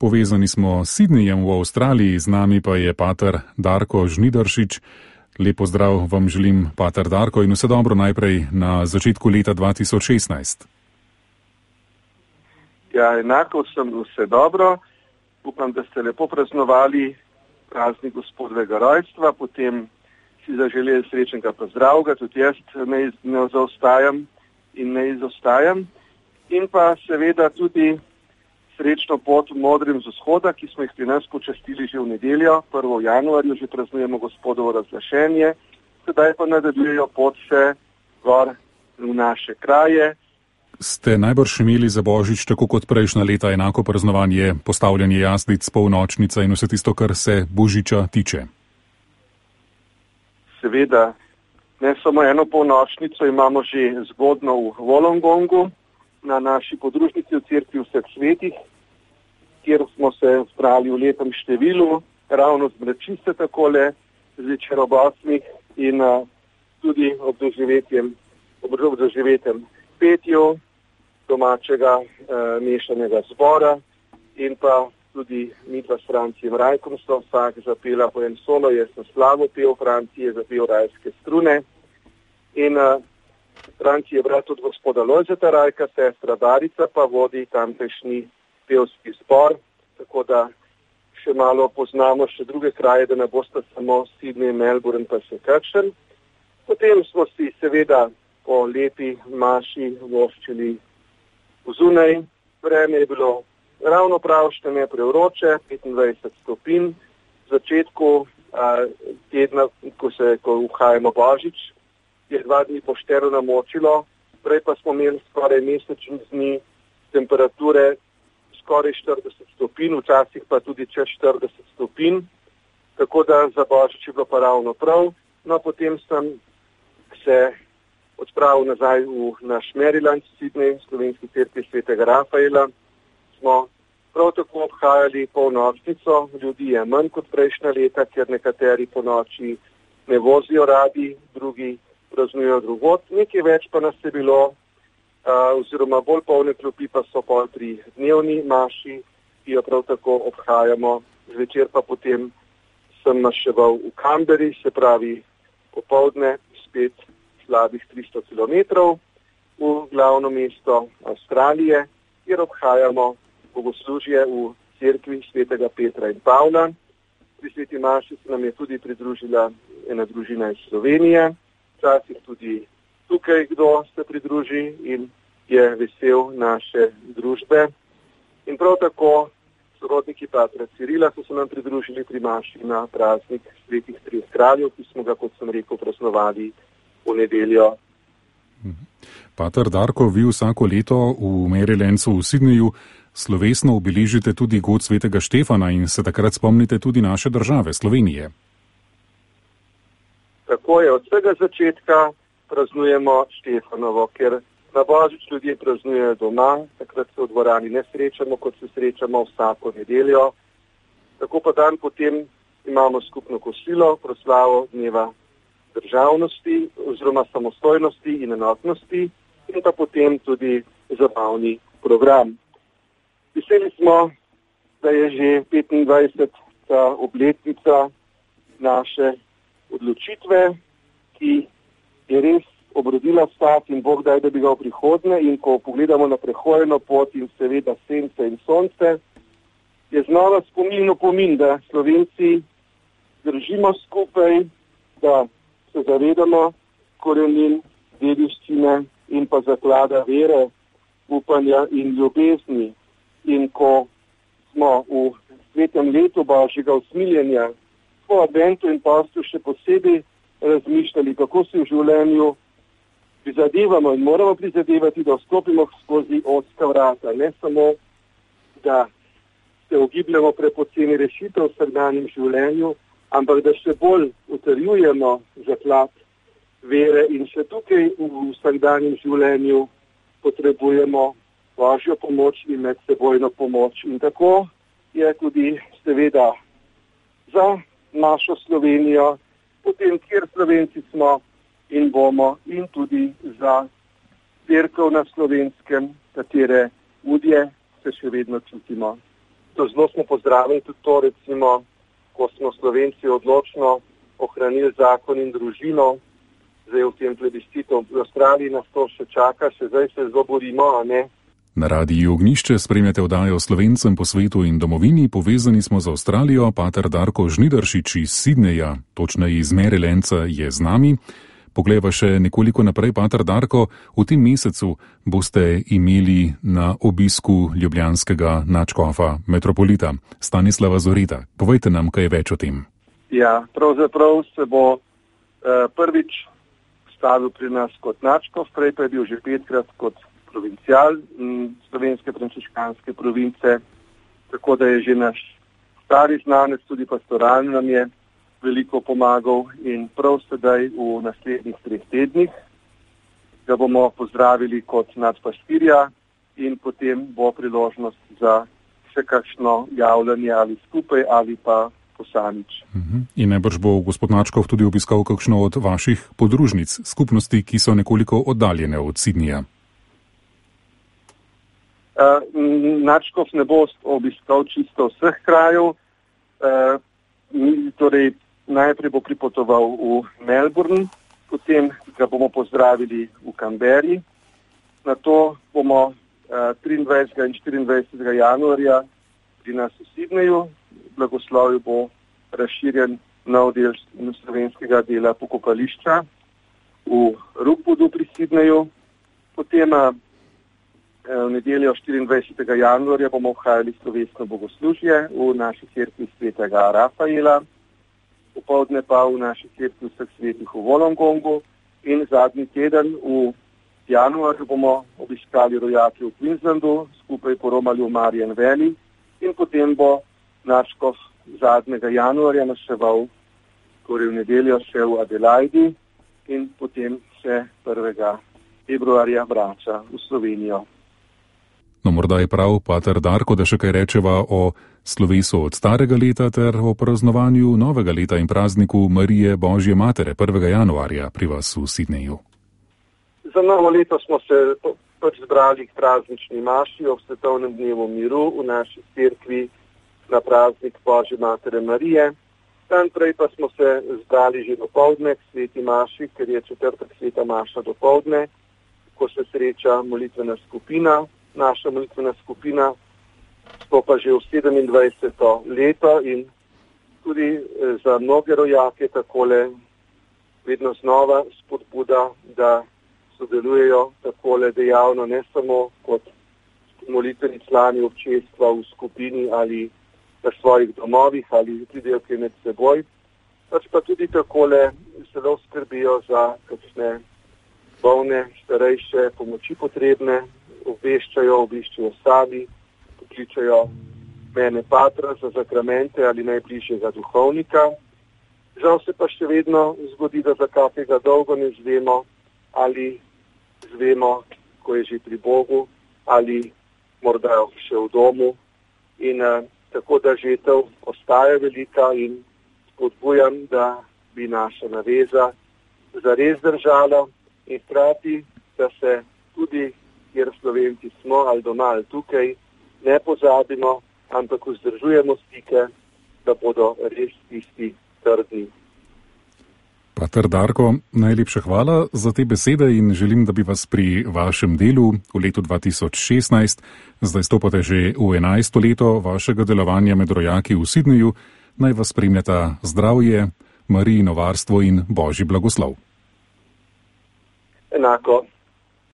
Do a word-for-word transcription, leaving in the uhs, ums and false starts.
Povezani smo s Sydneyjem v Avstraliji, z nami pa je pater Darko Žnidaršič. Lep pozdrav vam želim, pater Darko, in vse dobro najprej na začetku leta dva tisoč šestnajst. Ja, enako sem vse dobro. Upam, da ste lepo praznovali praznik Gospodovega rojstva, potem si zaželeli srečnega pozdravka, tudi jaz ne, ne zaostajam in ne izostajam. In pa seveda tudi srečno pot v modrem z vzhoda, ki smo jih pri nas počastili že v nedeljo, prvo v januarju, že praznujemo Gospodovo razglašenje, sedaj pa nadaljujejo pot še gor v naše kraje. Ste najbrž imeli za Božič, tako kot prejšnja leta, enako praznovanje, postavljanje jaslic, polnočnica in vse tisto, kar se Božiča tiče? Seveda, ne samo eno polnočnico imamo že zgodno v Wollongongu, na naši podružnici v Cerkvi vseh svetih, kjer smo se zbrali v lepem številu, ravno zmrači se takole, zvečer ob osmih in uh, tudi ob doživetjem, ob doživetjem petju domačega uh, mešanega zbora in pa tudi midva s Francijem Rajkom so vsak zapela po en solo, jaz sem Slavo pel, Franci je zapel rajske strune in uh, Franci je brat od gospoda Lojzeta Rajka, sestra Darica pa vodi tamkajšnji pevski zbor, tako da še malo poznamo še druge kraje, da ne boste samo Sydney, Melbourne pa še kakšen. Potem smo si seveda po lepi maši voščili vzunaj. Vreme je bilo ravno pravštene, prevroče, petindvajset stopinj. V začetku a, tedna, ko se ko vhajamo Božič, je dva dni pošteno namočilo, prej pa smo imeli skoraj mesečni dni temperature skoraj štirideset stopinj, včasih pa tudi čez štirideset stopinj, tako da za Božič je bilo pa ravno prav. No, potem sem se odpravil nazaj v naš Maryland, Sydney, slovenski cerkvi svetega Rafaela. Smo prav tako obhajali polnočnico, ljudi je manj kot prejšnja leta, ker nekateri po noči ne vozijo radi, drugi praznujejo drugod. Nekaj več pa nas je bilo, uh, oziroma bolj polne klopi pa so pol pri dnevni maši, ki jo prav tako obhajamo. Zvečer pa potem sem maševal v Canberri, se pravi popoldne, spet slabih tristo kilometrov v glavno mesto Avstralije, kjer obhajamo bogoslužje v cerkvi svetega Petra in Pavla. Pri sveti maši se nam je tudi pridružila ena družina iz Slovenije, včasih tudi tukaj kdo se pridruži in je vesel naše družbe. In prav tako sorodniki patra Cirila so se nam pridružili pri maši na praznik svetih treh kraljev, ki smo ga, kot sem rekel, praznovali v nedeljo. Pater Darko, vi vsako leto v Marylandu v Sydneyju slovesno obeležite tudi god svetega Štefana in se takrat spomnite tudi naše države, Slovenije. Tako je, od vsega začetka praznujemo Štefanovo, ker na Božič ljudje praznujejo doma, takrat se v dvorani ne srečamo, kot se srečamo vsako nedeljo. Tako pa dan potem imamo skupno kosilo, proslavo dneva državnosti oziroma samostojnosti in enotnosti in pa potem tudi zabavni program. Veseli smo, da je že petindvajseta obletnica naše odločitve, ki je res obrodila sad in Bog daj, da bi ga v prihodnje, in ko pogledamo na prehojeno pot in seveda sence in sonce, je znova spomin opomin, da Slovenci držimo skupaj, da se zavedamo korenin, dediščine in pa zaklada vere, upanja in ljubezni. In ko smo v svetem letu Božjega usmiljenja po adventu in postu še posebej razmišljali, kako si v življenju prizadevamo in moramo prizadevati, da vstopimo skozi ozka vrata. Ne samo, da se ogibljamo prepoceni rešitev v vsakdanjem življenju, ampak da še bolj utrjujemo zaklad vere in še tukaj v vsakdanjem življenju potrebujemo Božjo pomoč in medsebojno pomoč. In tako je tudi seveda za našo Slovenijo, potem kjer Slovenci smo in bomo, in tudi za cerkev na Slovenskem, katere udje se še vedno čutimo. To zelo smo pozdravili tudi to, recimo, ko smo Slovenci odločno ohranili zakon in družino, zdaj v tem plebiscitu. V Avstraliji nas to še čaka, še zdaj se zelo borimo, a ne? Na Radiju Ognjišče spremljate oddajo Slovencem po svetu in domovini. Povezani smo z Avstralijo. Pater Darko Žnidaršič iz Sydneyja, točneje iz Marylandsa, je z nami. Poglejva še nekoliko naprej, Pater Darko. V tem mesecu boste imeli na obisku ljubljanskega nadškofa metropolita Stanislava Zoreta. Povejte nam kaj več o tem. Ja, pravzaprav se bo uh, prvič stavil pri nas kot nadškof, prej pa je bil že petkrat kot provincial slovenske frančiškanske province, tako da je že naš stari znanec, tudi pastoralni nam je veliko pomagal in prav sedaj v naslednjih treh tednih ga bomo pozdravili kot nadpastirja in potem bo priložnost za še kakšno javljanje ali skupaj ali pa posamič. Uh-huh. In najbrž bo gospod Nadškof tudi obiskal kakšno od vaših podružnic, skupnosti, ki so nekoliko oddaljene od Sydneyja. Uh, Nadškof ne bo obiskal čisto vseh krajev, uh, torej najprej bo pripotoval v Melbourne, potem ga bomo pozdravili v Canberri, nato bomo uh, triindvajsetega in štiriindvajsetega januarja pri nas v Sydneyju, blagoslovju bo razširjen nov del slovenskega dela pokopališča v Rookwoodu pri Sydneyju, potem uh, v nedeljo štiriindvajsetega januarja bomo vhajali slovesno bogoslužje v naši cerkvi svetega Rafaela, popoldne pa v naši cerkvi vseh svetih v Wollongongu in zadnji teden v januarju bomo obiskali rojake v Queenslandu, skupaj poromali v Marian Valley in potem bo nadškof zadnjega januarja naševal, torej v nedeljo še v Adelaidi in potem še prvega februarja vrača v Slovenijo. No, morda je prav, Pater Darko, da še kaj rečeva o slovesu od starega leta ter o praznovanju novega leta in prazniku Marije Božje Matere prvega januarja pri vas v Sydneyju. Za novo leto smo se pač zbrali k praznični maši ob svetovnem dnevu miru v naši cerkvi na praznik Božje Matere Marije. Dan prej pa smo se zbrali že dopoldne k sveti maši, ker je četrtek sveta maša dopoldne, ko se sreča molitvena skupina. Naša molitvena skupina stopa že v sedemindvajseto leto in tudi za mnoge rojake takole vedno znova spodbuda, da sodelujejo takole dejavno ne samo kot molitveni člani občestva v skupini ali v svojih domovih ali pridejo kaj med seboj, pač pa tudi takole zelo skrbijo za kakšne bolne, starejše, pomoči potrebne, obveščajo, obiščajo sami, pokličajo mene patra za zakramente ali najbližjega duhovnika. Žal se pa še vedno zgodi, da za kakega dolgo ne zvemo ali zvemo, ko je že pri Bogu ali morda še v domu. In uh, tako da žetev ostaja velika in spodbujam, da bi naša naveza zares držala in hkrati, da se tudi kjer Slovenci smo ali doma ali tukaj, ne pozabimo, ampak vzdržujemo stike, da bodo res tisti trdni. Pater Darko, najlepša hvala za te besede in želim, da bi vas pri vašem delu v letu dva tisoč šestnajst, zdaj stopate že v enajsto leto vašega delovanja med rojaki v Sydneyju, naj vas spremljata zdravje, Marijino varstvo in Božji blagoslov. Enako.